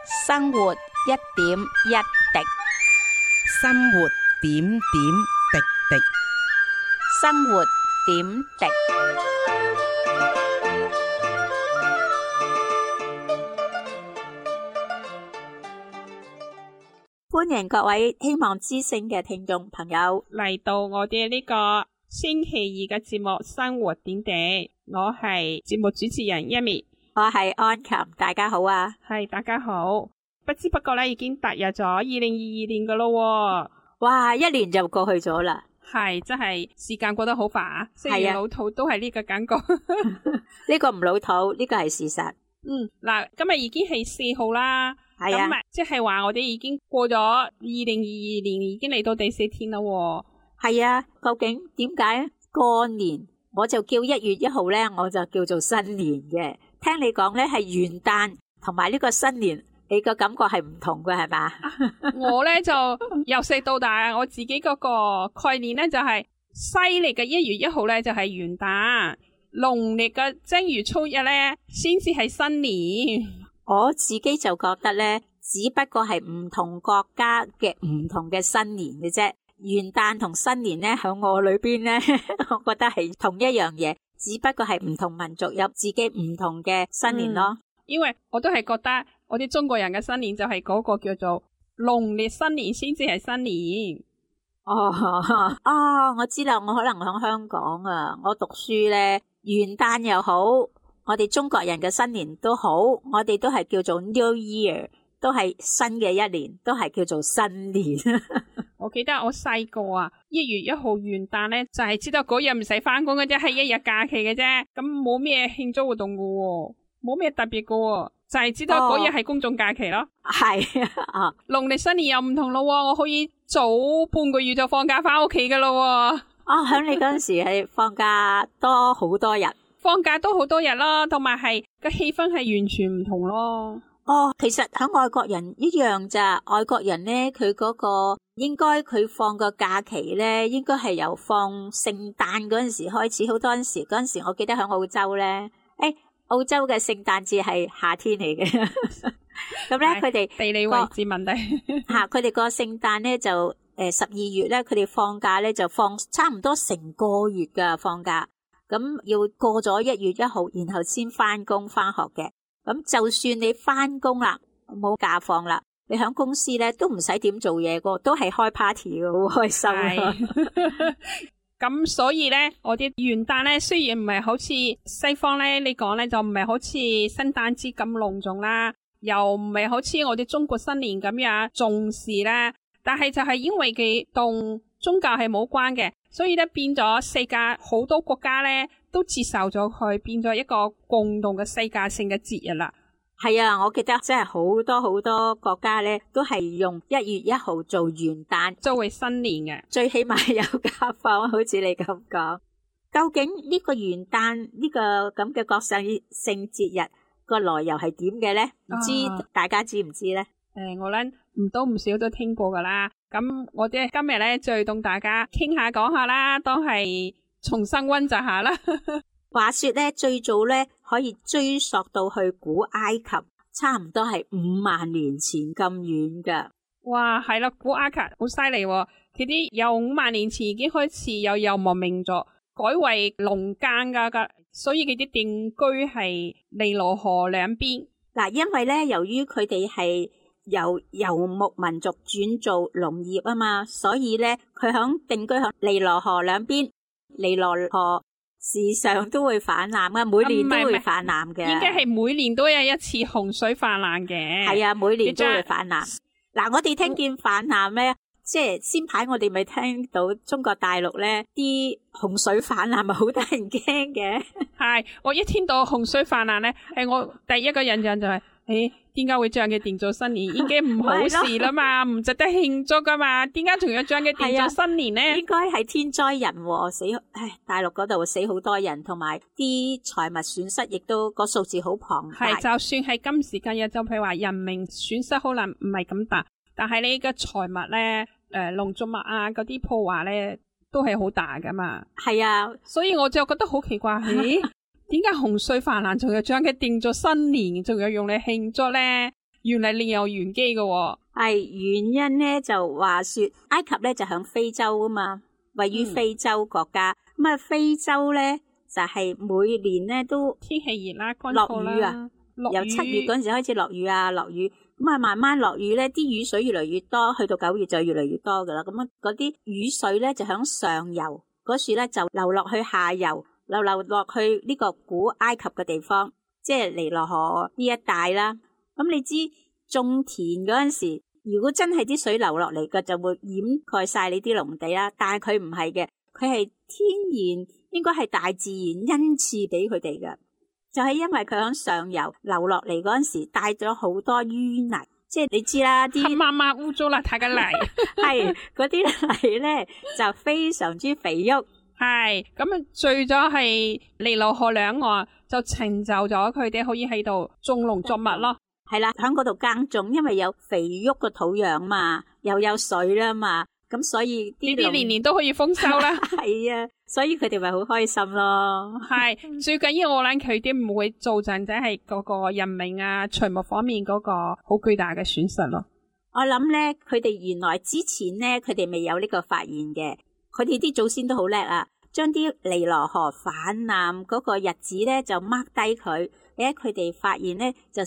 生活一點一滴， 生活點點滴滴。 生活點滴。歡迎各位希望之聲嘅聽眾朋友嚟到我哋呢個星期二嘅節目《生活點滴》，我係節目主持人 Amy， 我係安琴，大家好啊！ 係大家好，不知不覺咧已經踏入咗2022年噶咯， 哇，一年就過去咗啦， 係真係時間過得好快啊！雖然老土都係呢個感覺， 呢個唔老土，呢個係事實。 嗱，今日已經係4號啦。 係啊， 咁即係話我哋已經過咗2022年，已經嚟到第4天啦。 係啊，究竟點解過年我就叫1月1號咧，我就叫做新年嘅？聽你講咧係元旦同埋呢個新年，你個感覺係唔同嘅係嘛？ 我咧就由細到大，我自己嗰個概念咧就係西曆嘅1月1號咧就係元旦，農曆嘅正月初一咧先至係新年。 我自己就覺得咧，只不過係唔同國家嘅唔同嘅新年嘅啫。元旦同新年咧，喺我裏邊咧，我覺得係同一樣嘢，只不過係唔同民族有自己唔同嘅新年咯。 因為我都係覺得我哋中國人嘅新年就係嗰個叫做農曆新年先至係新年。 我知啦，我可能喺香港啊，我讀書咧，元旦又好，我哋中國人嘅新年都好，我哋都係叫做 New Year， 都係新嘅一年，都係叫做新年。 我記得我細個啊，1月1號元旦咧，就係知道嗰日唔使返工嘅啫，係一日假期嘅啫，咁冇咩慶祝活動噶喎，冇咩特別噶喎，就係知道嗰日係公眾假期咯。 係啊， 農曆新年又唔同咯，我可以早半個月就放假返屋企噶咯。 響你嗰陣時係放假多好多日。 放假都好多日啦，同埋係個氣氛係完全唔同咯。 其實喺外國人一樣咋，外國人咧佢嗰個應該佢放個假期咧，應該係由放聖誕嗰陣時開始。好多陣時我記得喺澳洲咧，澳洲嘅聖誕節係夏天嚟嘅，咁咧佢哋地理位置問題吓，佢哋個聖誕咧就12月咧，佢哋放假咧就放差唔多成個月噶放假。咁要過咗1月1號，然後先翻工翻學嘅。咁就算你翻工啦，冇假放啦，你喺公司咧都唔使點做嘢個，都係開 party 嘅，好開心。 咁所以咧，我啲元旦咧雖然唔係好似西方咧，你講咧就唔係好似聖誕節咁隆重啦，又唔係好似我哋中國新年咁樣重視啦，但係就係因為佢同宗教係冇關嘅。所以咧變咗世界好多國家咧都接受咗佢，變咗一個共同嘅世界性嘅節日啦。 係啊，我記得真係好多國家咧都係用1月1號做元旦作為新年嘅， 最起碼有假放，好似你咁講。究竟呢個元旦呢個咁嘅國際性節日個來由係點嘅咧？唔知大家知唔知咧？ 我咧唔多唔少都聽過噶啦。咁我哋今日咧就同大家傾下講下啦，都係重新溫習下啦。 話說咧，最早咧可以追溯到去古埃及，差唔多係5萬年前咁遠噶。 哇，係啦，古埃及好犀利喎，佢啲由5萬年前已經開始有遊牧民族，改為農耕噶，所以佢啲定居係尼羅河兩邊。 嗱，因為咧由於佢哋係由游牧民族轉做農業啊嘛，所以咧佢響定居響尼羅河兩邊。尼羅河時常都會泛濫啊，每年都會泛濫嘅。 應該係每年都有一次洪水泛濫嘅。 係啊，每年都會泛濫。嗱，我哋聽見泛濫咧，即係先排我哋咪聽到中國大陸咧啲洪水泛濫咪好得人驚嘅。 係，我一聽到洪水泛濫咧，係我第一個印象就係，點解會將佢定做新年？已經唔好事啦嘛，唔值得慶祝噶嘛，點解仲要將佢定做新年咧？ 應該係天災人禍死，大陸嗰度死好多人，同埋啲財物損失亦都個數字好龐大。 係，就算係今時今日，就譬如話人命損失可能唔係咁大，但係你嘅財物咧，農作物啊嗰啲破壞咧，都係好大噶嘛。 係啊， 所以我就覺得好奇怪，點解洪水泛濫仲要將佢定做新年，仲要用嚟慶祝咧？ 原嚟另有玄機嘅喎。 係原因咧就話說埃及咧就響非洲啊嘛，位於非洲國家。咁啊、非洲咧就係每年咧都天氣熱啦，乾落燥啦， 雨啊， 落雨由7月嗰陣時開始落雨啊，落雨咁啊，慢慢落雨咧，啲雨水越嚟越多，去到9月就越嚟越多噶啦。咁啊，嗰啲雨水咧就響上游嗰處咧就流落去下游，流落去呢個古埃及嘅地方，即係尼羅河呢一帶啦。咁你知種田嗰陣時，如果真係啲水流落嚟嘅，就會掩蓋晒你啲農地啦。但係佢唔係嘅，佢係天然，應該係大自然恩賜俾佢哋嘅。就係因為佢響上游流落嚟嗰陣時，帶咗好多淤泥，即係你知啦，啲黑麻麻污糟邋遢嘅泥， 係嗰啲泥咧就非常之肥沃。 係咁啊，聚咗係尼羅河兩岸，就成就咗佢哋可以喺度種農作物咯。 係啦，喺嗰度耕種，因為有肥沃嘅土壤嘛，又有水啦嘛，咁所以啲年年都可以豐收啦。 係啊，所以佢哋咪好開心咯。 係最緊要我諗佢哋唔會造成即係嗰個人命啊、財物方面嗰個好巨大嘅損失咯。 我諗咧，佢哋原來之前咧，佢哋未有呢個發現嘅，佢哋啲祖先都好叻啊，將啲尼羅河泛濫嗰個日子咧就 mark 低佢。佢哋發現咧就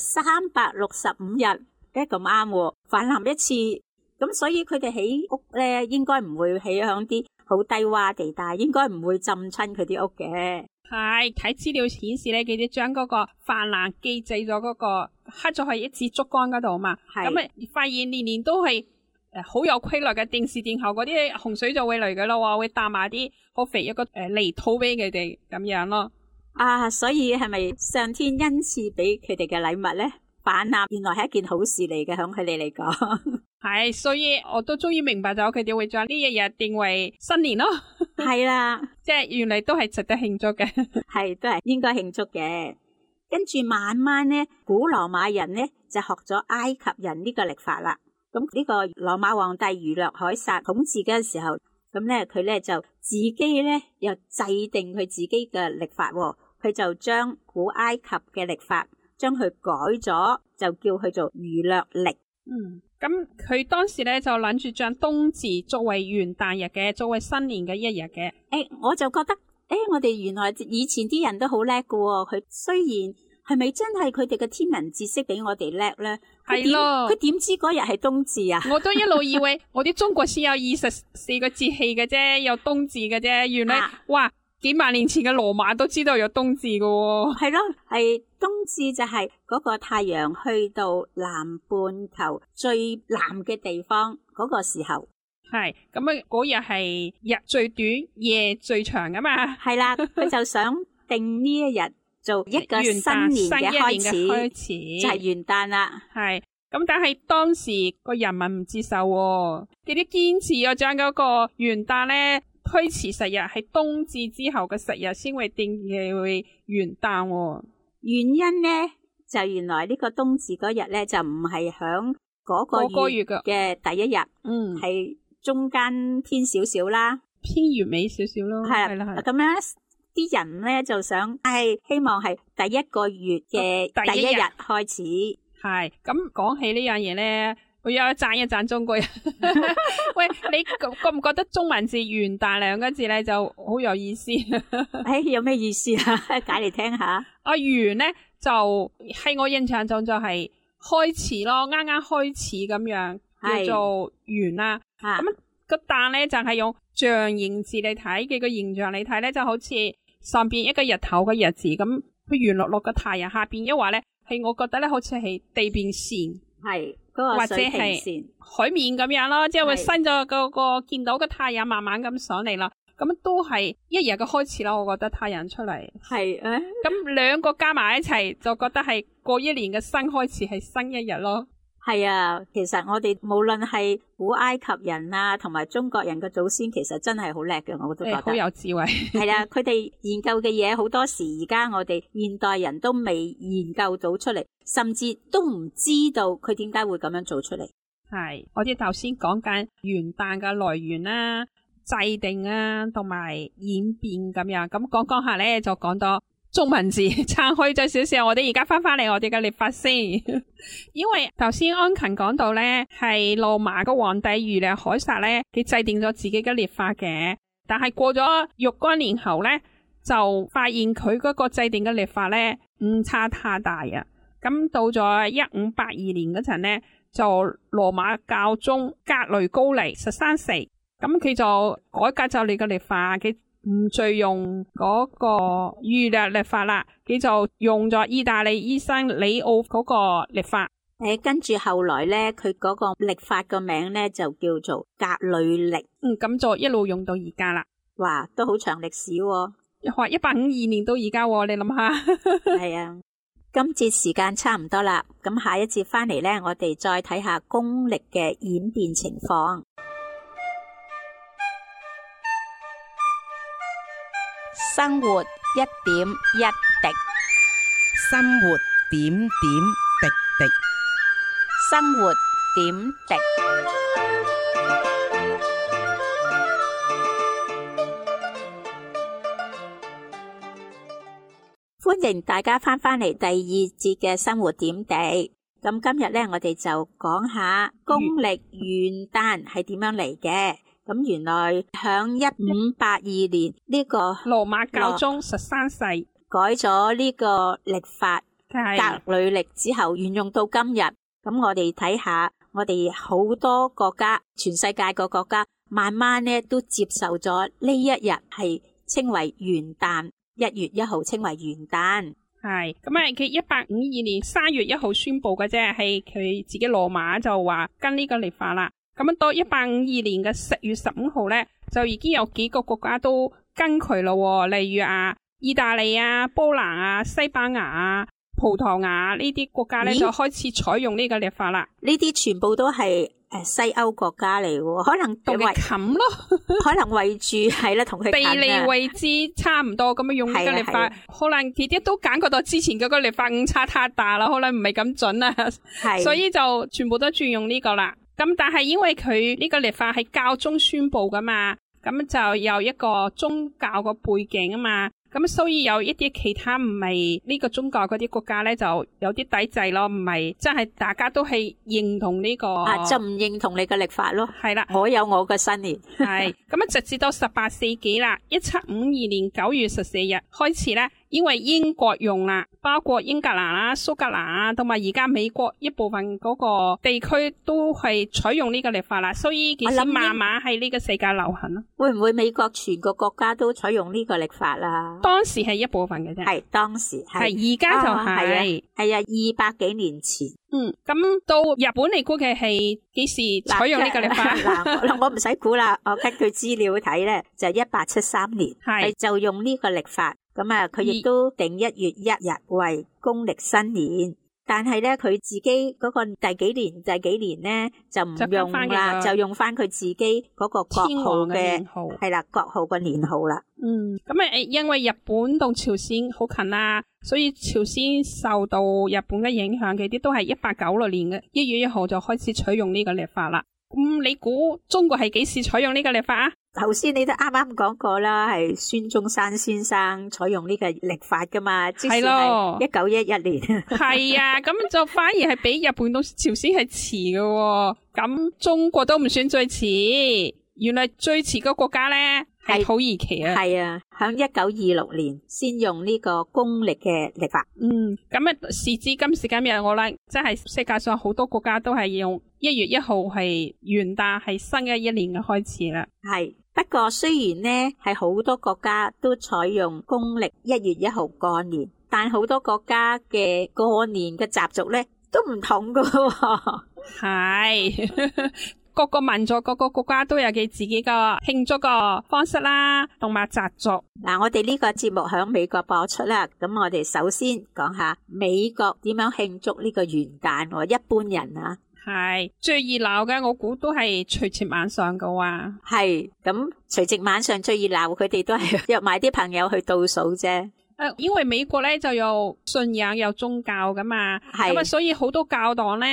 365日，咁啱泛濫一次，咁所以佢哋起屋咧應該唔會起響啲好低洼地帶，應該唔會浸親佢啲屋嘅。 係睇資料顯示咧，佢哋將嗰個泛濫記載咗嗰個刻咗喺一支竹竿嗰度嘛，咁啊發現年年都係好有規律嘅，定時定候嗰啲洪水就會嚟嘅咯，會帶埋啲好肥一個泥土俾佢哋咁樣咯。 啊，所以係咪上天恩賜俾佢哋嘅禮物咧？泛濫原來係一件好事嚟嘅，響佢哋嚟講。 係，所以我都終於明白咗佢哋會將呢一日定為新年咯。 係啦， 即係原來都係值得慶祝嘅。 係，都係應該慶祝嘅。跟住慢慢咧，古羅馬人咧就學咗埃及人呢個曆法啦。咁呢個羅馬皇帝儒略凱撒統治嘅時候，咁咧佢咧就自己咧又制定佢自己嘅曆法。佢就將古埃及嘅曆法將佢改咗，就叫佢做儒略曆。 咁佢當時咧就諗住將冬至作為元旦日嘅，作為新年嘅一日嘅。 我就覺得，我哋原來以前啲人都好叻㗎喎。佢雖然係咪真係佢哋嘅天文知識比我哋叻咧？係咯，佢點知嗰日係冬至啊？我都一路以為我啲中國先有24個節氣嘅啫，有冬至嘅啫。原來哇！幾萬年前嘅羅馬都知道有冬至㗎喎。係咯，係冬至就係嗰個太陽去到南半球最南嘅地方嗰個時候。 係咁啊，嗰日係日最短，夜最長㗎嘛。係啦，佢就想定呢一日做一個新年嘅開始，就係元旦啦。 係咁，但係當時個人民唔接受喎，佢哋堅持要將嗰個元旦咧推遲10日，係冬至之後嘅10日先會定嘅會元旦喎。 原因咧就原來呢個冬至嗰日咧就唔係響嗰個月嘅第一日，係中間偏少少啦， 偏月尾少少咯。係啦， 咁樣啲人咧就想希望係第一個月嘅第一日開始。 係咁講起呢樣嘢咧，我又讚一讚中國人。喂，你覺唔覺得中文字元旦2個字咧就好有意思？ 有咩意思啊？解嚟聽下。 元咧就喺我印象中就係開始咯，啱啱開始咁樣叫做元啦。咁個旦咧就係用象形字嚟睇，佢個形象嚟睇咧就好似上邊一個日頭嘅日字咁，佢圓碌碌嘅太陽下邊一畫咧，係我覺得咧好似係地平線， 係嗰個水平線海面咁樣咯，即係會伸咗個見到個太陽慢慢咁上嚟啦。咁都係一日嘅開始啦，我覺得太陽出嚟係咁兩個加埋一齊，就覺得係過一年嘅新開始，係新一日咯。 係啊，其實我哋無論係古埃及人啊，同埋中國人嘅祖先，其實真係好叻嘅，我都覺得好有智慧。 係啊，佢哋研究嘅嘢好多時，而家我哋現代人都未研究到出嚟，甚至都唔知道佢點解會咁樣做出嚟。 係，我哋頭先講緊元旦嘅來源啦、制定啊，同埋演變咁樣。咁講下咧，就講到中文字撐開咗少少，我哋而家翻嚟我哋嘅曆法先。因為頭先安勤講到咧，係羅馬個皇帝儒略凱撒咧，佢制定咗自己嘅曆法嘅，但係過咗若干年後咧，就發現佢嗰個制定嘅曆法咧誤差太大啊！咁到咗1582年嗰陣咧，就羅馬教宗格雷高尼13世，咁佢就改革咗你嘅曆法，佢唔再用嗰個儒略曆法啦，佢就用咗意大利醫生里奧嗰個曆法。 跟住後來咧，佢嗰個曆法個名咧就叫做格雷曆。 咁就一路用到而家啦。 哇，都好長歷史喎。 話152年到而家，你諗下。 係啊，今節時間差唔多啦，咁下一節翻嚟咧，我哋再睇下公曆嘅演變情況。 生活一點一滴，生活點點滴滴， 生活點滴。歡迎大家翻嚟第二節嘅生活點滴。咁今日咧，我哋就講下公曆元旦係點樣嚟嘅。咁原來響1582年呢個羅馬教宗13世改咗呢個曆法格雷曆之後，沿用到今日。咁我哋睇下，我哋好多國家，全世界個國家，慢慢咧都接受咗呢一日係稱為元旦，1月1號稱為元旦。 係咁啊！佢1852年3月1號宣布嘅啫，係佢自己羅馬就話跟呢個曆法啦。咁到1852年嘅10月15號咧，就已經有幾個國家都跟佢咯，例如意大利啊、波蘭啊、西班牙啊、葡萄牙呢啲國家咧就開始採用呢個曆法啦。 呢啲全部都係西歐國家嚟喎，可能同佢近咯， 可能圍住係啦，同佢地理位置差唔多，咁樣用呢個曆法，可能佢哋都感覺到之前嗰個曆法誤差太大啦，可能唔係咁準啊，所以就全部都轉用呢個啦。咁但係因為佢呢個曆法係教宗宣布噶嘛，咁就有一個宗教個背景啊嘛，咁所以有一啲其他唔係呢個宗教嗰啲國家咧，就有啲抵制咯，唔係真係大家都係認同呢個就唔認同你嘅曆法咯。 係啦， 我有我嘅新年。 係咁直至到18世紀啦，1752年9月14日開始咧，因為英國用啦，包括英格蘭啦、蘇格蘭啊，同埋而家美國一部分嗰個地區都係採用呢個曆法啦，所以其實慢慢喺呢個世界流行咯。 會唔會美國全個國家都採用呢個曆法啦？ 當時係一部分嘅啫， 係當時係， 而家就係 200幾年前。 咁到日本你估計係幾時採用呢個曆法？ 嗱，我唔使估啦，我根據資料睇咧，就1873年係就用呢個曆法。咁佢亦都定1月1日為公曆新年，但係咧佢自己嗰個第幾年咧就唔用啦，就用翻佢自己嗰個國號嘅係啦，國號個年號啦。 咁因為日本同朝鮮好近啦，所以朝鮮受到日本嘅影響，佢啲都係1896年嘅1月1號就開始採用呢個曆法啦。你估中國係幾時採用呢個曆法啊？ 頭先你都啱啱講過啦，係孫中山先生採用呢個曆法噶嘛，即係1911年。 係啊，咁就反而係比日本同朝鮮係遲嘅，咁中國都唔算最遲，原來最遲個國家咧係土耳其啊。係啊，響1926年先用呢個公曆嘅曆法。咁時至今時今日，我諗真係世界上好多國家都係用1月1號係元旦，係新嘅一年嘅開始啦。係。不過雖然呢係好多國家都採用公曆1月1號過年，但好多國家嘅過年嘅習俗咧都唔同噶喎。係各個民族、各個國家都有佢自己個慶祝個方式啦，同埋習俗。嗱，我哋呢個節目響美國播出啦，咁我哋首先講下美國點樣慶祝呢個元旦喎，一般人啊。係最熱鬧嘅，我估都係除夕晚上嘅話。係咁，除夕晚上最熱鬧，佢哋都係約埋啲朋友去倒數啫。因為美國咧就有信仰有宗教噶嘛，咁所以好多教堂咧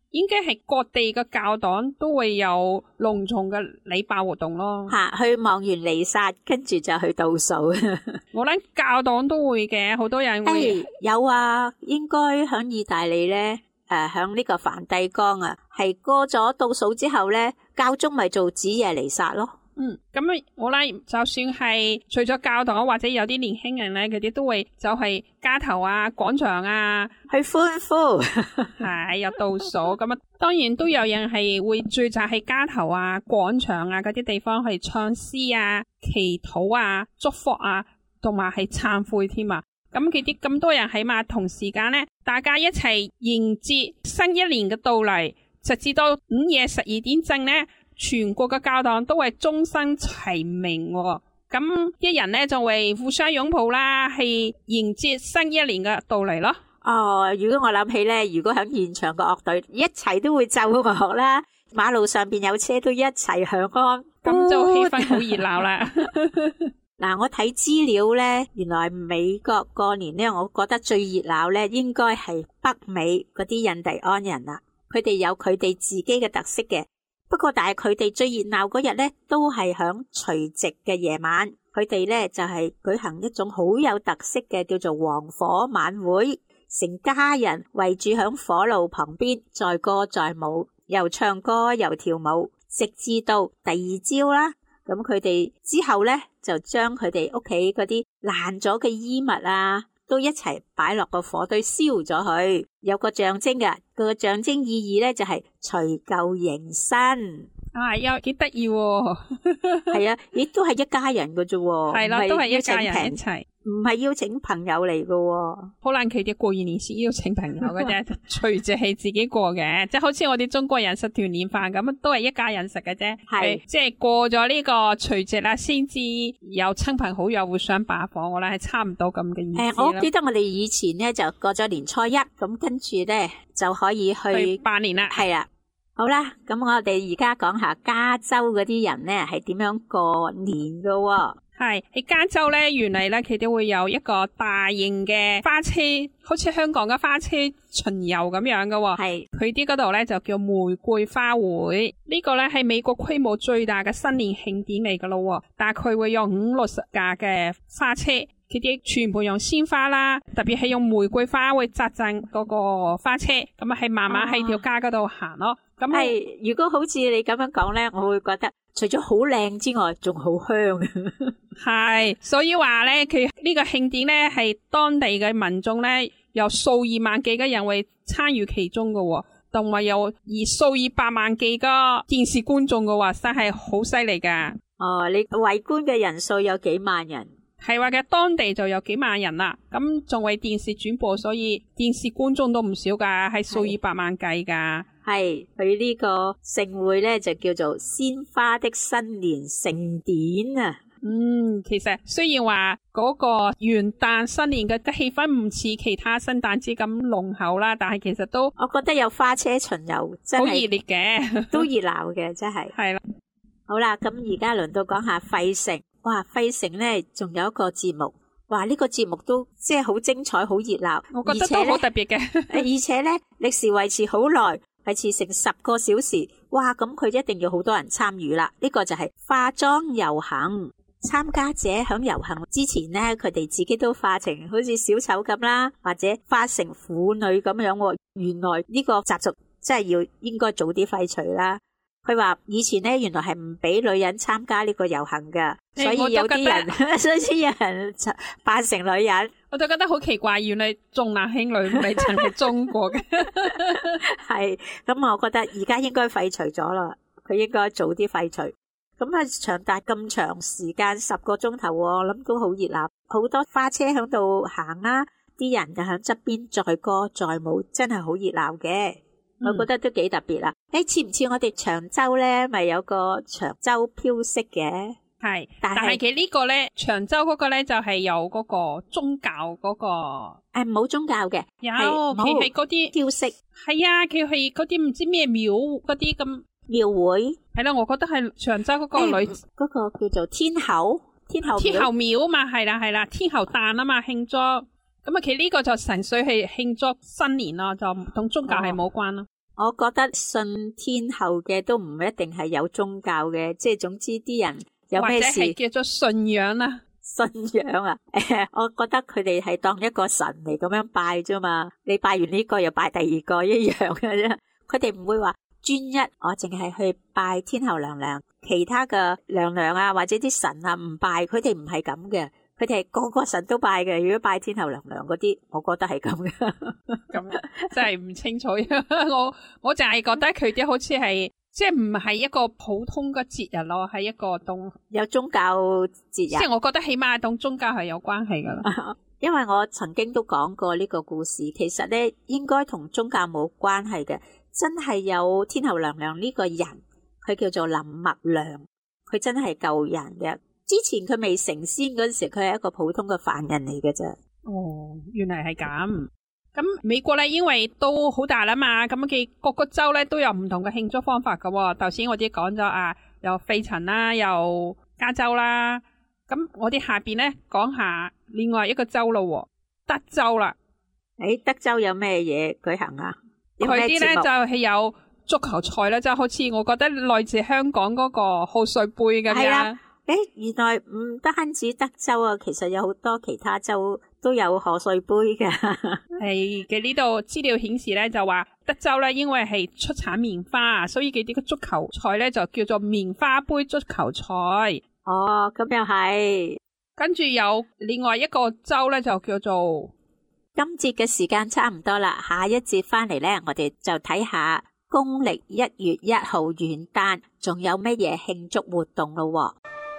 應該係各地嘅教堂都會有隆重嘅禮拜活動咯。 去望完彌撒，跟住就去倒數。 我諗教堂都會嘅，好多人會。 有啊，應該響意大利咧，響呢個梵蒂岡啊，係過咗倒數之後咧，教宗咪做子夜彌撒咯。 咁我諗就算係除咗教堂或者有啲年輕人咧，佢哋都會就係街頭啊、廣場啊去歡呼， 係有倒數咁啊。當然都有人係會聚集喺街頭啊、廣場啊嗰啲地方去唱詩啊、祈禱啊、祝福啊，同埋係懺悔添啊。咁佢啲咁多人喺埋同時間咧，大家一齊迎接新一年嘅到嚟，直至到午夜12點正咧。全國嘅教堂都係鐘聲齊鳴喎，咁啲人咧就會互相擁抱啦，係迎接新一年嘅到嚟咯。 如果我諗起咧，如果喺現場嘅樂隊一齊都會奏樂啦，馬路上邊有車都一齊響安， 咁就氣氛好熱鬧啦。 嗱，我睇資料咧，原來美國過年咧，我覺得最熱鬧咧，應該係北美嗰啲印第安人啦，佢哋有佢哋自己嘅特色嘅。不過，但係佢哋最熱鬧嗰日咧，都係響除夕嘅夜晚，佢哋咧就係舉行一種好有特色嘅叫做黃火晚會，成家人圍住響火爐旁邊，載歌載舞，又唱歌又跳舞，直至到第二朝啦。咁佢哋之後咧，就將佢哋屋企嗰啲爛咗嘅衣物啊，都一齊擺落個火堆燒咗佢，有個象徵嘅，個象徵意義咧就係除舊迎新。 又幾得意喎！ 係啊，亦都係一家人嘅啫， 係啦，都係一家人一齊， 唔係邀請朋友嚟嘅。 可能佢哋過完年先邀請朋友嘅啫，除夕係自己過嘅，即係好似我哋中國人食團年飯咁，都係一家人食嘅啫。係即係過咗呢個除夕啦，先至有親朋好友互相拜訪，我咧係差唔多咁嘅意思。 我記得我哋以前咧就過咗年初一，咁跟住咧就可以去拜年啦。 係啊。好啦，咁我哋而家講下加州嗰啲人咧係點樣過年㗎喎。 係喺加州咧，原嚟咧佢哋會有一個大型嘅花車，好似香港嘅花車巡遊咁樣㗎喎。係佢啲嗰度咧就叫玫瑰花會，呢個咧係美國規模最大嘅新年慶典嚟㗎咯。大概會有50-60架嘅花車。佢哋全部用鮮花啦，特別係用玫瑰花會紮陣嗰個花車，咁啊係慢慢喺條街嗰度行咯。咁係如果好似你咁樣講咧，我會覺得除咗好靚之外，仲好香。 係，所以話咧，佢呢個慶典咧係當地嘅民眾咧，有數以萬計嘅人會參與其中嘅，同埋有數以百萬計嘅電視觀眾嘅話，真係好犀利噶。 你圍觀嘅人數有幾萬人？ 係話嘅，當地就有幾萬人啦，咁仲為電視轉播，所以電視觀眾都唔少噶，係數以百萬計噶。 係佢呢個盛會咧就叫做鮮花的新年盛典啊。 其實雖然話嗰個元旦新年嘅氣氛唔似其他聖誕節咁濃厚啦，但係其實都我覺得有花車巡遊真係好熱烈嘅， 都熱鬧嘅，真係。係啦，好啦，咁而家輪到講下費城。哇，費城咧仲有一個節目，哇呢個節目都即係好精彩，好熱鬧， 我覺得都好特別嘅。 而且咧歷時維持好耐，維持成10個小時。哇，咁佢一定要好多人參與啦。呢個就係化妝遊行，參加者響遊行之前咧，佢哋自己都化成好似小丑咁啦，或者化成婦女咁樣。原來呢個習俗真係應該早啲廢除啦。佢話以前咧，原來係唔俾女人參加呢個遊行噶，所以有啲人，所以有人扮成女人。 我就覺得好奇怪，原來重男輕女唔係淨係中國嘅。 係，咁我覺得而家應該廢除咗啦，佢應該早啲廢除。咁啊，長達咁長時間10個鐘頭，我諗都好熱鬧，好多花車響度行啦，啲人就響側邊載歌載舞，真係好熱鬧嘅。我覺得都幾特別啦。似唔似我哋長洲咧？咪有個長洲飄色嘅？係，但係佢呢個咧，長洲嗰個咧就係有嗰個宗教嗰個。 冇宗教嘅， 有佢係嗰啲飄色。係啊，佢係嗰啲唔知咩廟嗰啲咁廟會。係啦， 我覺得係長洲嗰個女嗰個叫做天后廟嘛，係啦，天后誕啊嘛，慶祝。咁啊，佢呢個就純粹係慶祝新年咯，就同宗教係冇關咯。 我覺得信天后嘅都唔一定係有宗教嘅，即係總之啲人有咩事或者係叫做信仰啦。 信仰啊，我覺得佢哋係當一個神嚟咁樣拜啫嘛。你拜完呢個又拜第二個一樣嘅啫。佢哋唔會話專一，我淨係去拜天后娘娘，其他嘅娘娘啊或者啲神啊唔拜。佢哋唔係咁嘅，佢哋係個個神都拜嘅。如果拜天后娘娘嗰啲，我覺得係咁嘅。 咁真係唔清楚。我淨係覺得佢啲好似係即係唔係一個普通嘅節日咯，係一個當有宗教節日。 即係我覺得起碼同宗教係有關係噶啦。 因為我曾經都講過呢個故事，其實咧應該同宗教冇關係嘅。真係有天后娘娘呢個人，佢叫做林默娘，佢真係救人嘅。之前佢未成仙嗰陣時，佢係一個普通嘅凡人嚟嘅啫。 哦，原來係咁。咁美國咧，因為都好大啦嘛，咁佢各個州咧都有唔同嘅慶祝方法噶。頭先我哋講咗啊，有費城啦，有加州啦。咁我哋下邊咧講下另外一個州咯，德州啦。 德州有咩嘢舉行啊？ 佢啲咧就係有足球賽啦，就好似我覺得來自香港嗰個賀歲杯咁樣。係啦， 原來唔單止德州啊，其實有好多其他州都有賀歲杯嘅。 係嘅，呢度資料顯示咧就話德州咧，因為係出產棉花，所以佢啲個足球賽咧就叫做棉花杯足球賽。 哦，咁又係。 跟住有另外一個州咧就叫做。 今節嘅時間差唔多啦，下一節翻嚟咧，我哋就睇下公曆1月1號元旦仲有乜嘢慶祝活動咯。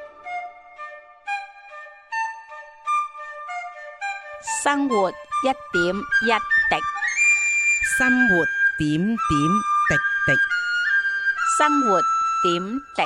生活一點一滴，生活點點滴滴， 生活點滴。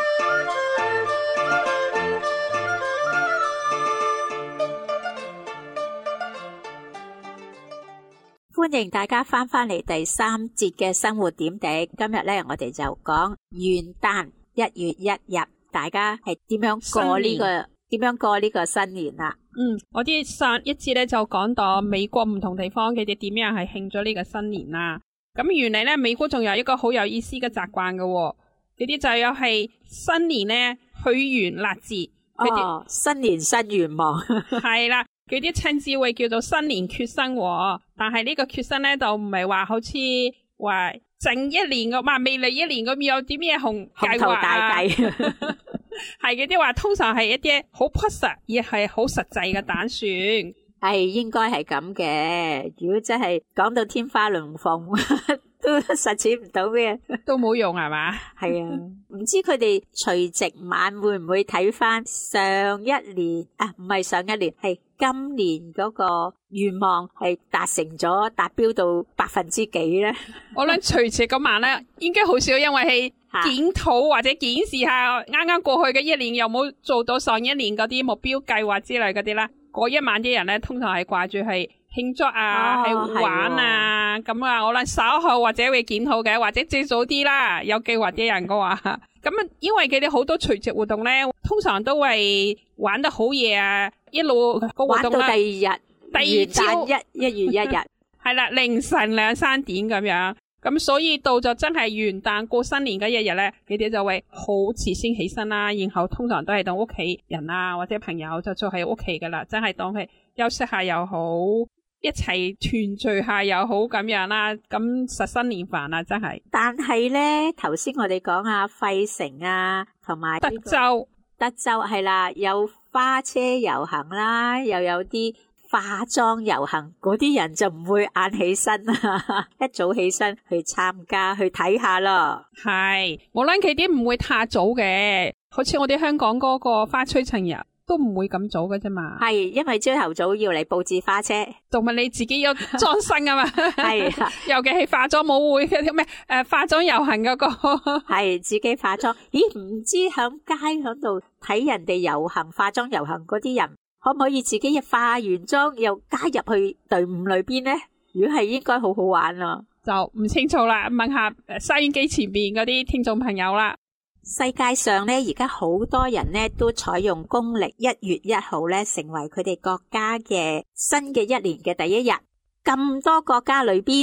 歡迎大家翻嚟第3節嘅生活點滴。今日咧，我哋就講元旦1月1日，大家係點樣過呢個新年啦？ 我啲上一節咧就講到美國唔同地方佢哋點樣係慶咗呢個新年啦。咁原嚟咧，美國仲有一個好有意思嘅習慣嘅，呢啲就有係新年咧許願立志。 新年新願望係啦。佢啲稱之為叫做新年決心，但係呢個決心咧就唔係話好似話整一年咁，未來一年咁有啲咩紅計劃啊，係嗰啲話通常係一啲好樸實而係好實際嘅打算。 係應該係咁嘅，如果真係講到天花龍鳳都實踐唔到咩， 都冇用係嘛？ 係啊，唔知佢哋除夕晚會唔會睇翻上一年啊？唔係上一年，係今年嗰個願望係達成咗，達標到幾%咧？我諗除夕嗰晚咧，應該好少，因為係檢討或者檢視下啱啱過去嘅一年有冇做到上一年嗰啲目標計劃之類嗰啲啦。嗰一晚啲人咧，通常係掛住係慶祝啊，係玩啊，咁啊，我諗稍後或者會檢討嘅，或者最早啲啦，有計劃啲人嘅話，咁啊，因為佢哋好多除夕活動咧，通常都係玩得好夜啊，一路個活動玩到第二朝1月1日， 係啦，凌晨2、3點咁樣。咁所以到就真係元旦過新年嗰一日咧，佢哋就會好遲先起身啦，然後通常都係當屋企人啊或者朋友就坐喺屋企噶啦，真係當佢休息下又好，一齊團聚下又好咁樣啦，咁實新年飯啊真係。 但係咧，頭先我哋講啊費城啊同埋德州係啦，有花車遊行啦，又有啲化妝遊行，嗰啲人就唔會晏起身啊，一早起身去參加去睇下咯。 係，我諗佢啲唔會太早嘅，好似我哋香港嗰個花吹情人都唔會咁早嘅啫嘛。 係，因為朝頭早要嚟佈置花車， 同埋你自己有裝身啊嘛。係，尤其係化妝舞會嘅咩化妝遊行嗰個，係自己化妝。咦，唔知響街響度睇人哋遊行化妝遊行嗰啲人，可唔可以自己化完妝又加入去隊伍裏邊呢？如果係，應該好好玩咯。 就唔清楚啦，問下收音機前面嗰啲聽眾朋友啦。 世界上咧，而家好多人咧都採用公曆1月1號咧，成為佢哋國家嘅新嘅一年嘅第一日。咁多國家裏邊，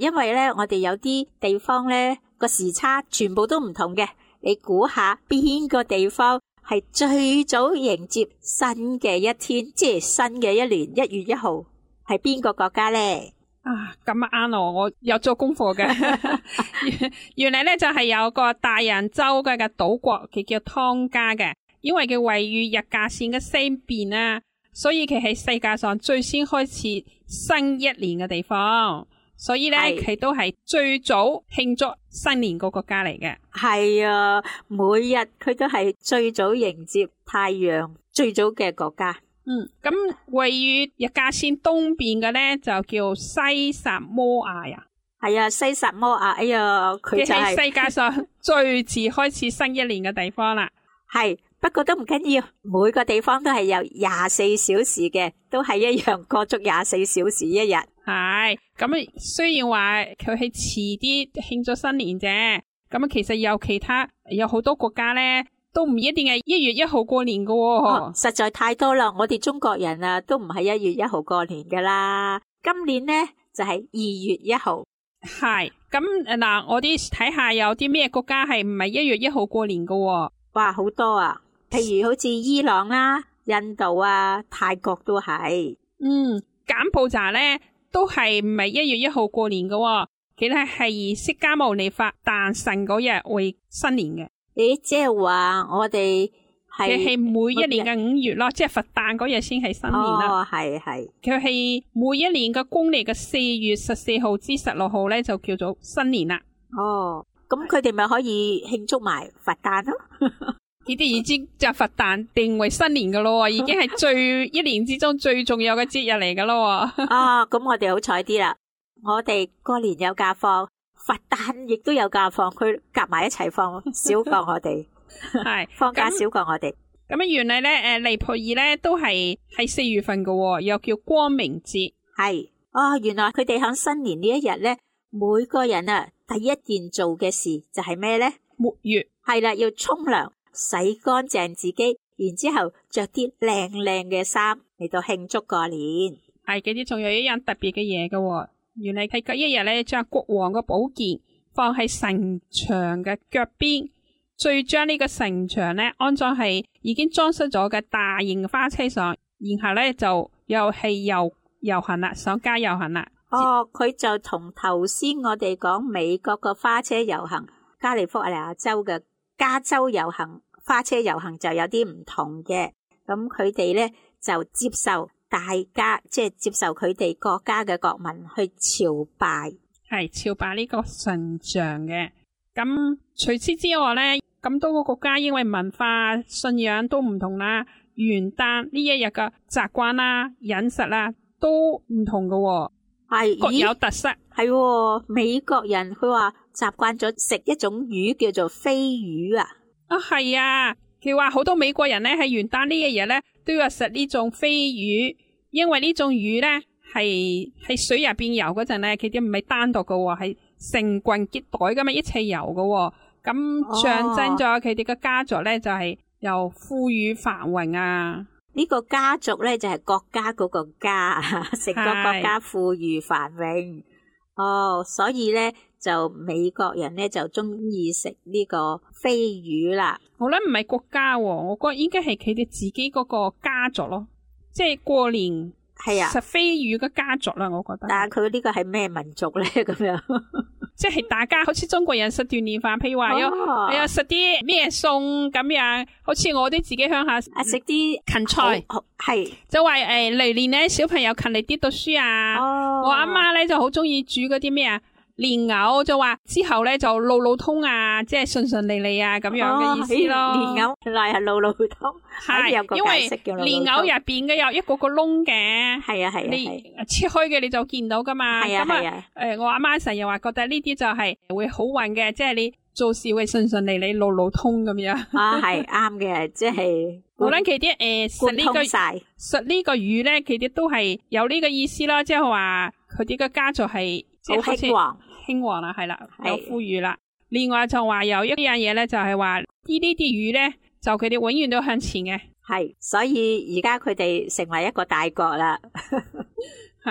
因為咧我哋有啲地方咧個時差全部都唔同嘅，你估下邊個地方係最早迎接新嘅一天，即係新嘅一年1月1號，係邊個國家咧？ 啊，咁啱咯，我有做功課嘅。原來咧就係有個大洋洲嘅島國，佢叫湯加嘅，因為佢位於日架線嘅西邊啊，所以佢係世界上最先開始新一年嘅地方，所以咧佢都係最早慶祝新年個國家嚟嘅。 係啊，每日佢都係最早迎接太陽最早嘅國家。 咁位於日架線東邊嘅咧就叫西薩摩亞啊。 係啊，西薩摩亞，哎呀，佢就係世界上最遲開始新一年嘅地方啦。 係，不過都唔緊要，每個地方都係有24小時嘅，都係一樣過足24小時一日。 係，咁雖然話佢係遲啲慶祝新年啫，咁其實有好多國家咧。都唔一定係1月1號過年噶喎。 實在太多啦！我哋中國人啊，都唔係1月1號過年噶啦。今年呢就係2月1號。 係咁嗱，我啲睇下有啲咩國家係唔係1月1號過年噶喎？ 哇，好多啊！譬如好似伊朗啦、印度啊、泰國都係。 柬埔寨咧都係唔係1月1號過年噶喎？其實係以釋迦牟尼佛誕辰嗰日為新年嘅。 即係話我哋係每一年嘅5月咯，即係佛誕嗰日先係新年啦。 係。 佢係每一年嘅公曆嘅4月14號至16號咧，就叫做新年啦。 咁佢哋咪可以慶祝埋佛誕咯？ 呢啲已經就佛誕定為新年噶咯，已經係一年之中最重要嘅節日嚟噶咯。 咁我哋好彩啲啦，我哋過年有假放。佛誕亦都有假放，佢夾埋一齊放，少過我哋。係放假少過我哋。 咁原來咧，尼泊爾咧都係4月份嘅，又叫光明節。係原來佢哋響新年呢一日咧，每個人啊第一件做嘅事就係咩咧？ 沐浴。係啦，要沖涼，洗乾淨自己，然之後着啲靚靚嘅衫嚟到慶祝過年。 係，嗰啲仲有一樣特別嘅嘢嘅。原來係嗰一日咧，將國王嘅寶劍放喺城牆嘅腳邊，再將呢個城牆咧安裝喺已經裝飾咗嘅大型花車上，然後咧就又係遊行啦，上街遊行啦。 佢就同頭先我哋講美國嘅花車遊行、加利福尼亞州嘅加州遊行、花車遊行就有啲唔同嘅。咁佢哋咧就接受大家即係接受佢哋國家嘅國民去朝拜， 係朝拜呢個神像嘅。咁除此之外咧，咁多個國家因為文化信仰都唔同啦，元旦呢一日嘅習慣啦、飲食啦都唔同嘅，係各有特色。 係美國人佢話習慣咗食一種魚叫做飛魚啊。 係啊，佢話好多美國人咧喺元旦呢一日咧都要食呢種飛魚，因為呢種魚咧係喺水入邊游嗰陣咧，佢哋唔係單獨嘅，係成群結隊咁樣一齊游嘅，咁象徵咗佢哋嘅家族咧就係由富裕繁榮啊。 呢個家族咧就係國家嗰個家，成個國家富裕繁榮。所以咧就美國人咧就中意食呢個飛魚啦。 我諗唔係國家，我覺得應該係佢哋自己嗰個家族咯，即係過年食飛魚嘅家族啦。我覺得。但係佢呢個係咩民族咧？咁樣，即係大家好似中國人食團年飯，譬如話有食啲咩餸咁樣，好似我啲自己鄉下食啲芹菜，係就話嚟年咧小朋友勤力啲讀書啊。我阿媽咧就好中意煮嗰啲咩啊蓮藕，就話之後咧就路路通啊，即係順順利利啊咁樣嘅意思咯。 蓮藕原來係路路通， 係因為蓮藕入邊嘅有一個個窿嘅，係啊，你切開嘅你就見到噶嘛。咁啊我阿媽成日話覺得呢啲就係會好運嘅，即係你做事會順順利利、路路通咁樣。 係啱嘅，即係無論佢啲食呢個魚咧，佢哋都係有呢個意思啦，即係話佢哋嘅家族係好興旺啦，係啦，有富裕啦。另外就話有一樣嘢咧，就係話呢啲魚咧，就佢哋永遠都向前嘅。 係，所以而家佢哋成為一個大國啦。 係，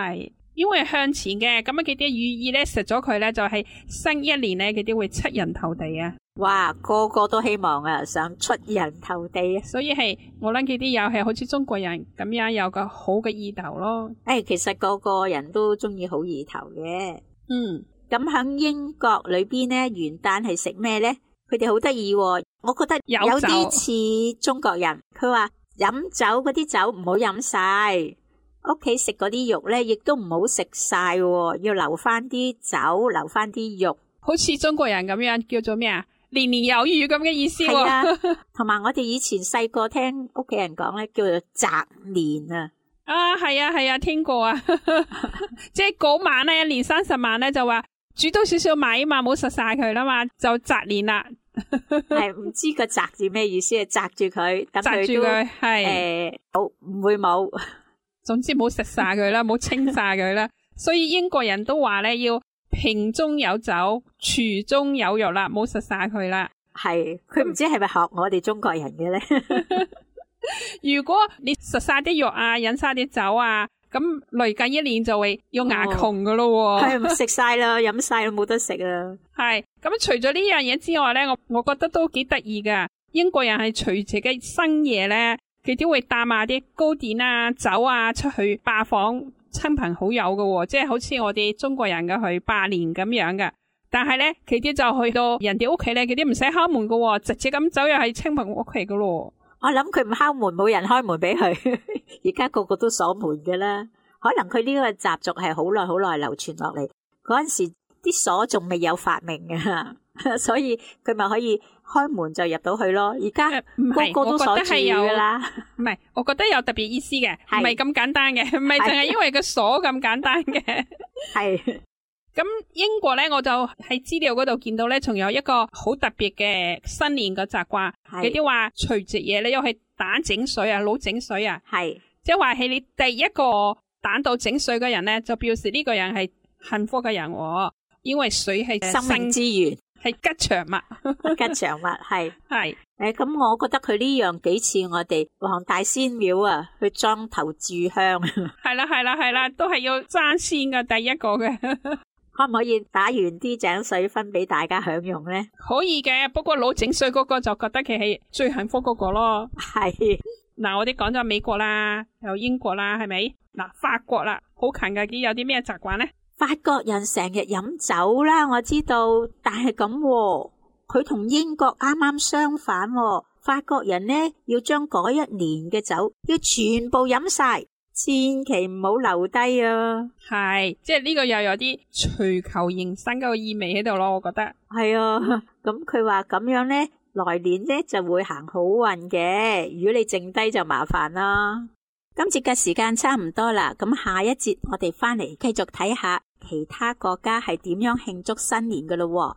因為向前嘅，咁佢啲寓意咧食咗佢咧就係新一年咧佢啲會出人頭地啊！ 哇，個個都希望啊，想出人頭地啊！ 所以係我諗佢啲又係好似中國人咁樣有個好嘅意頭咯。 其實個個人都中意好意頭嘅。 嗯， 咁喺英國裏邊咧，元旦係食咩咧？佢哋好得意，我覺得有啲似中國人。佢話飲酒嗰啲酒唔好飲晒，屋企食嗰啲肉咧，亦都唔好食晒，要留翻啲酒，留翻啲肉。 好似中國人咁樣叫做咩啊？年年有餘咁嘅意思喎。 係啊，同埋我哋以前細個聽屋企人講咧，叫做擇年啊。 啊，係啊，係啊，聽過啊。即係嗰晚咧，年30晚咧就話煮多少少米嘛，冇食晒佢啦嘛，就擇年啦。 係唔知個擇字咩意思啊？擇住佢，等佢都係好唔會冇。 總之冇食晒佢啦，冇清晒佢啦。所以英國人都話咧要瓶中有酒，廚中有肉啦，冇食晒佢啦。 係，佢唔知係咪學我哋中國人嘅咧？ 如果你食晒啲肉啊，飲晒啲酒啊，咁嚟緊一年就會要牙窮噶咯。 係食晒啦，飲晒啦，冇得食啦。 係咁，除咗呢樣嘢之外咧，我覺得都幾得意噶。英國人係除夕嘅新夜咧，佢都會帶埋啲糕點啊、酒啊出去拜訪親朋好友噶，即係好似我哋中國人嘅去拜年咁樣噶。但係咧，佢啲就去到人哋屋企咧，佢啲唔使敲門噶，直接咁走入去親朋屋企噶咯。 我諗佢唔敲門，冇人開門俾佢。而家個個都鎖門嘅啦。可能佢呢個習俗係好耐好耐流傳落嚟。嗰陣時啲鎖仲未有發明嘅，所以佢咪可以開門就入到去咯。而家個個都鎖住噶啦。 唔係，我覺得有特別意思嘅，唔係咁簡單嘅，唔係淨係因為個鎖咁簡單嘅。 係。 咁英國咧，我就喺資料嗰度見到咧，仲有一個好特別嘅新年嘅習慣，有啲話除夕夜咧，又係打井水啊，攞井水啊， 係， 即係話係你第一個打到井水嘅人咧，就表示呢個人係幸福嘅人喎，因為水係生命之源， 係吉祥物， 吉祥物係。 係。 咁我覺得佢呢樣幾似我哋黃大仙廟啊，去裝頭炷香。 係啦係啦係啦，都係要爭先嘅第一個嘅。 可唔可以打完啲井水分俾大家享用咧？ 可以嘅，不過攞井水嗰個就覺得佢係最幸福嗰個咯。 係。 嗱，我哋講咗美國啦，有英國啦，係咪？嗱，法國啦，好近嘅，有啲咩習慣咧？ 法國人成日飲酒啦，我知道，但係咁，佢同英國啱啱相反。法國人咧要將嗰一年嘅酒要全部飲晒。千祈唔好留低啊！ 係，即係呢個又有啲隨求迎新嘅意味喺度咯，我覺得。 係啊，咁佢話咁樣咧，來年咧就會行好運嘅。如果你剩低就麻煩啦。今節嘅時間差唔多啦，咁下一節我哋翻嚟繼續睇下其他國家係點樣慶祝新年㗎咯。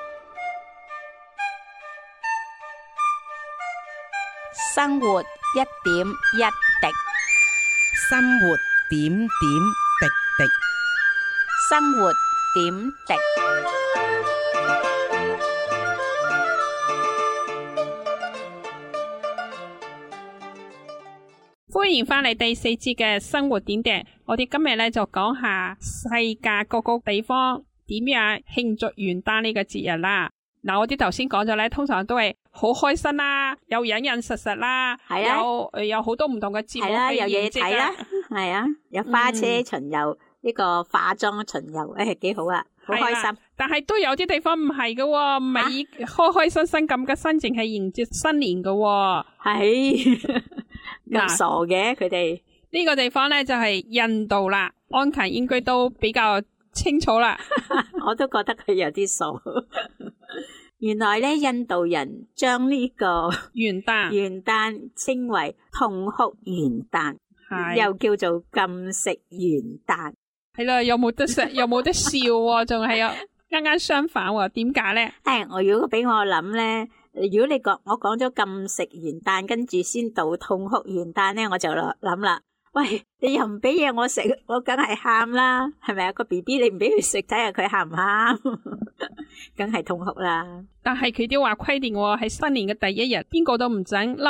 生活一點一滴。生活點點滴滴， 生活點滴。 歡迎翻嚟第4節嘅生活點滴。我哋今日咧就講下世界各個地方點樣慶祝元旦呢個節日啦。嗱，我啲頭先講咗咧，通常都係好開心啦，有隱隱實實啦，有好多唔同嘅節目， 有嘢睇啦，係啊，有花車巡遊，呢個化妝巡遊，幾好啊，好開心。 但係都有啲地方唔係嘅，唔係以開開心心咁嘅心情係迎接新年嘅。係咁傻嘅佢哋。 呢個地方咧就係印度啦，安琪應該都比較清楚啦。 我都覺得佢有啲傻。原來咧，印度人將呢個元旦稱為痛哭元旦，又叫做禁食元旦。 係啦，有冇得食，有冇得笑喎？仲係有啱相反喎？點解咧？ 我如果俾我諗咧，如果你我講咗禁食元旦，跟住先到痛哭元旦咧，我就諗啦。喂，你又唔俾嘢我食，我梗係喊啦，係咪啊？個 BB 你唔俾佢食，睇下佢喊唔喊，梗係痛哭啦。 但係佢都話規定喎，喺新年嘅第一日，邊個都唔准撈，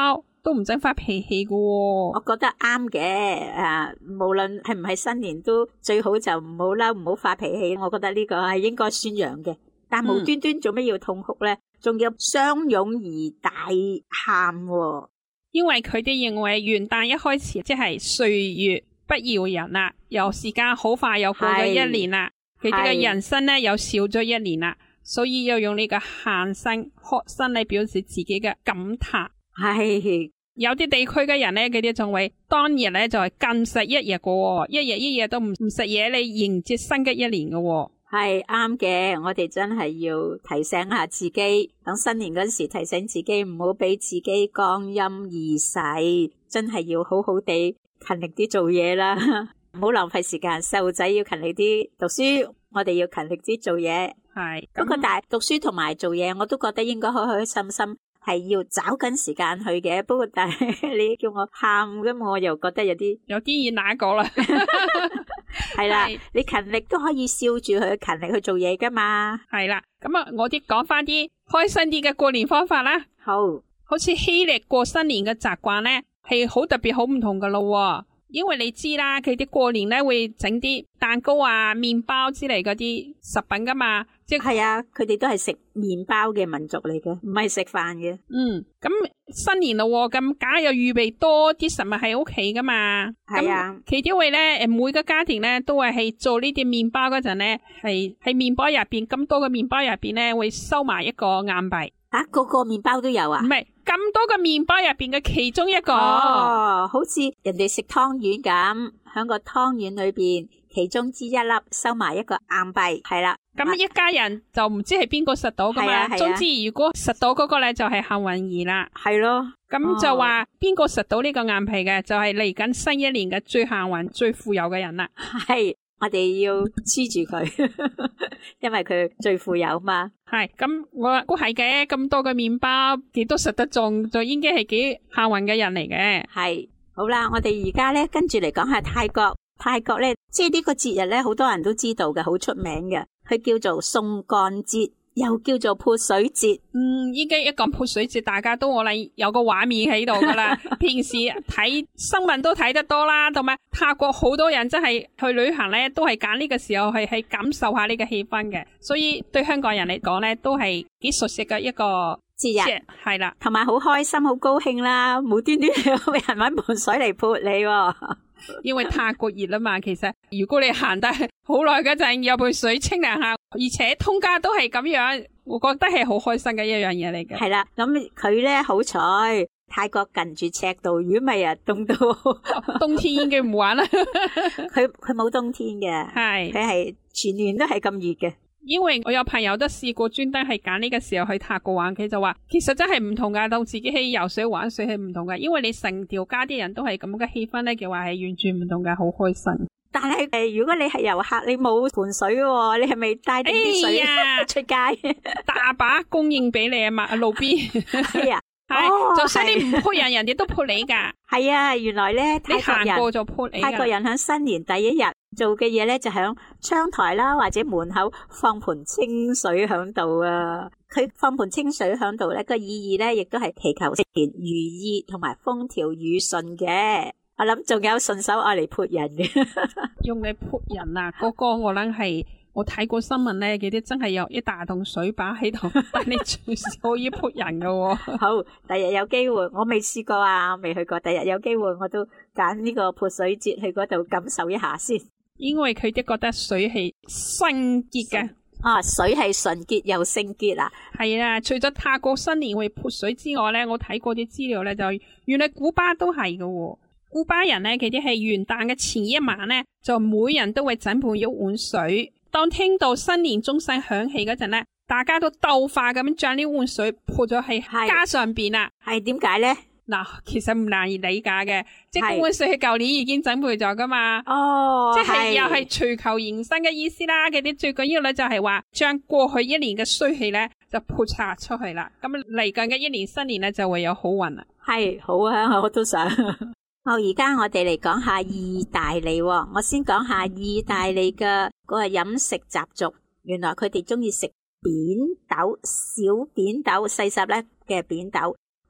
都唔准發脾氣噶。 我覺得啱嘅，無論係唔係新年都最好就唔好嬲，唔好發脾氣。我覺得呢個係應該宣揚嘅。但無端端做咩要痛哭咧？仲要相擁而大喊喎。 因為佢哋認為元旦一開始即係歲月不饒人啦，又時間好快又過咗一年啦，佢哋嘅人生咧又少咗一年啦，所以要用呢個喊聲、哭聲嚟表示自己嘅感嘆。 係有啲地區嘅人咧，佢哋仲會當日咧就係禁食一日嘅，一日都唔食嘢嚟迎接新嘅一年嘅。 係啱嘅，我哋真係要提醒下自己，等新年嗰時提醒自己唔好俾自己光陰易逝，真係要好好地勤力啲做嘢啦，唔好浪費時間。細路仔要勤力啲讀書，我哋要勤力啲做嘢。係不過但係讀書同埋做嘢，我都覺得應該開開心心，係要找緊時間去嘅。不過但係你叫我喊咁，我又覺得有啲要哪個啦。 係啦，你勤力都可以笑住去勤力去做嘢噶嘛。 係啦，咁啊，我哋講翻啲開心啲嘅過年方法啦。好似希臘過新年嘅習慣咧，係好特別好唔同噶咯。因為你知啦，佢啲過年咧會整啲蛋糕啊、麵包之類嗰啲食品噶嘛。即係啊， 佢哋都係食麵包嘅民族嚟嘅，唔係食飯嘅。 咁新年咯，咁梗係又預備多啲食物喺屋企噶嘛。係啊，其啲位咧，每個家庭咧都係做呢啲麵包嗰陣咧，係喺麵包入邊咁多個麵包入邊咧會收埋一個硬幣。個個麵包都有啊？唔係，咁多個麵包入邊嘅其中一個。 好似人哋食湯圓咁，喺個湯圓裏邊其中之一粒收埋一個硬幣，係啦。 咁一家人就唔知係邊個實到噶嘛。總之如果實到嗰個咧就係幸運兒啦。係咯。咁就話邊個實到呢個硬幣嘅，就係嚟緊新一年嘅最幸運、最富有嘅人啦。 係。我哋要黐住佢，因為佢最富有嘛。 係咁，我估係嘅。咁多嘅麵包，幾多食得中，就應該係幾幸運嘅人嚟嘅。 係好啦，我哋而家咧跟住嚟講下泰國。泰國咧，即係呢個節日咧，好多人都知道嘅，好出名嘅。佢叫做送幹節，又叫做潑水節。 應該一講潑水節，大家都可能有個畫面喺度噶啦。平時睇新聞都睇得多啦，同埋泰國好多人真係去旅行咧，都係揀呢個時候去感受下呢個氣氛嘅。所以對香港人嚟講咧，都係幾熟悉嘅一個節日。係啦， 同埋好開心、好高興啦，無端端有人搵盆水嚟潑你喎。 因為泰國熱啊嘛，其實如果你行得好耐嗰陣，有盆水清涼下，而且通街都係咁樣，我覺得係好開心嘅一樣嘢嚟嘅。係啦，咁佢咧好彩，泰國近住赤道，如果咪啊凍到冬天應該唔玩啦。 佢冇冬天嘅，係佢係全年都係咁熱嘅。 因為我有朋友都試過專登係揀呢個時候去泰國玩，佢就話其實真係唔同噶，同自己去游水玩水係唔同噶，因為你成條街啲人都係咁嘅氣氛咧嘅話係完全唔同噶，好開心。 但係如果你係遊客，你冇盆水喎，你係咪帶定啲水出街？ 大把供應俾你啊嘛，路邊係啊。 就算你唔潑人，人哋都潑你噶。係啊，原來咧， 你行過就潑你。 泰國人喺新年第一日做嘅嘢咧，就喺窗台啦或者門口放盆清水喺度啊。佢放盆清水喺度咧，個意義咧亦都係祈求新年如意同埋風調雨順嘅。我諗仲有順手愛嚟潑人嘅， 用嚟潑人啊！嗰個我諗係。我睇過新聞咧，佢啲真係有一大桶水把喺度，但你隨時可以潑人噶喎。 好，第日有機會，我未試過啊，未去過。第日有機會，我都揀呢個潑水節去嗰度感受一下先。 因為佢哋覺得水係聖潔嘅。 水係純潔又聖潔啊。 係啊，除咗泰國新年會潑水之外咧，我睇過啲資料咧，就原來古巴都係噶。古巴人咧，佢哋係元旦嘅前一晚咧，就每人都會準備一碗水。當聽到新年鐘聲響起嗰陣咧，大家都鬥快咁將呢碗水潑咗喺街上邊啦。 係點解咧？ 嗱，其實唔難以理解嘅，即係嗰碗水係舊年已經準備咗噶嘛。即係又係隨求延伸嘅意思啦。佢啲最緊要咧就係話將過去一年嘅衰氣咧就潑灑出去啦。咁嚟緊嘅一年新年咧就會有好運啦。 係好啊，我都想。而家我哋嚟講下意大利喎。我先講下意大利嘅嗰個飲食習俗。原來佢哋中意食扁豆，小扁豆，細細粒嘅扁豆。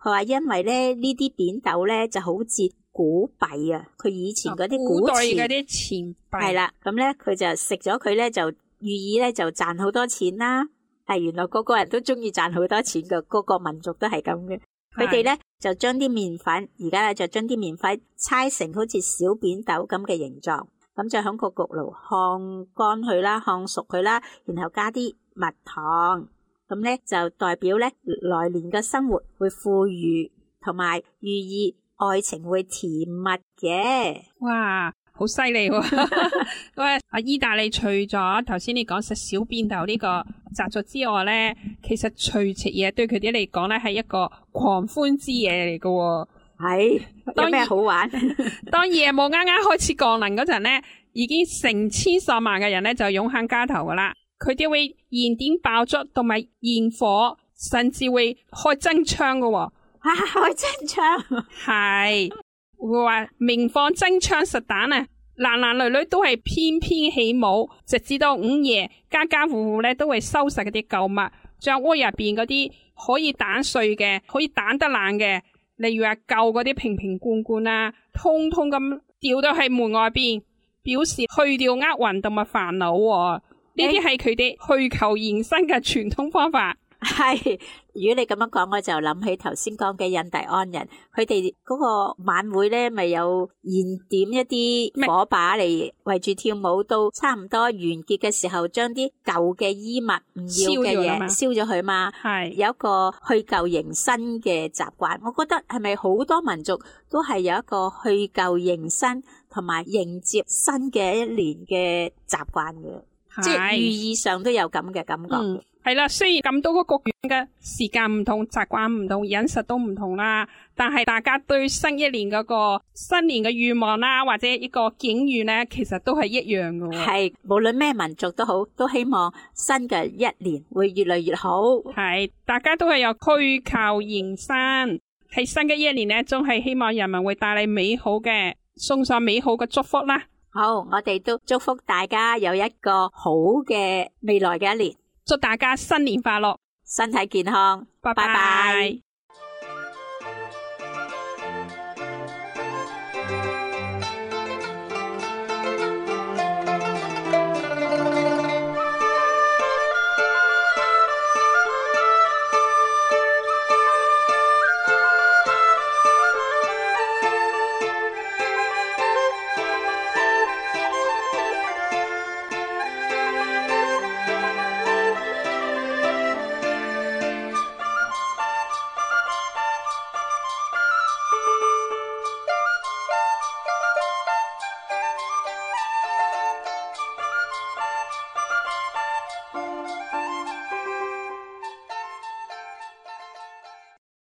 佢話因為咧呢啲扁豆咧就好似古幣啊，佢以前嗰啲古代錢嗰啲錢幣係啦，咁咧佢就食咗佢咧就寓意咧就賺好多錢啦。係原來個個人都中意賺好多錢嘅，個個民族都係咁嘅。佢哋咧就將啲麵粉，而家咧就將啲麵粉搓成好似小扁豆咁嘅形狀，咁就喺個焗爐烘乾佢啦，烘熟佢啦，然後加啲蜜糖，咁咧就代表咧來年嘅生活會富裕，同埋寓意愛情會甜蜜嘅。 哇，好犀利喎！喂，意大利除咗頭先你講食小扁豆呢個習俗之外咧，其實除夕夜對佢哋嚟講咧係一個狂歡之夜嚟嘅。 係有咩好玩？ 當夜幕啱啱開始降臨嗰陣咧，已經成千上萬嘅人咧就湧向街頭噶啦。佢哋會燃點爆竹同埋焰火，甚至會開真槍嘅。 開真槍係會話鳴放真槍實彈啊！男男女女都係翩翩起舞，直至到午夜，家家戶戶咧都會收拾嗰啲舊物，將屋入邊嗰啲可以打碎嘅、可以打得爛嘅，例如話舊嗰啲瓶瓶罐罐啊，通通咁掉到喺門外邊，表示去掉厄運同埋煩惱。呢啲係佢哋去求延伸嘅傳統方法。 係，如果你咁樣講，我就諗起頭先講嘅印第安人，佢哋嗰個晚會咧，咪有燃點一啲火把嚟圍住跳舞，到差唔多完結嘅時候，將啲舊嘅衣物唔要嘅嘢燒咗佢嘛。係有一個去舊迎新嘅習慣，我覺得係咪好多民族都係有一個去舊迎新同埋迎接新嘅一年嘅習慣嘅，即係寓意上都有咁嘅感覺。 係啦，雖然咁多個國家嘅時間唔同，習慣唔同，飲食都唔同啦，但係大家對新一年嗰個新年嘅願望啦，或者一個景願咧，其實都係一樣嘅。係， 無論咩民族都好，都希望新嘅一年會越嚟越好。 係，大家都係有去求延伸，喺新嘅一年咧，仲係希望人民會帶嚟美好嘅，送上美好嘅祝福啦。 好，我哋都祝福大家有一個好嘅未來嘅一年。 祝大家新年快樂， 身體健康，拜拜。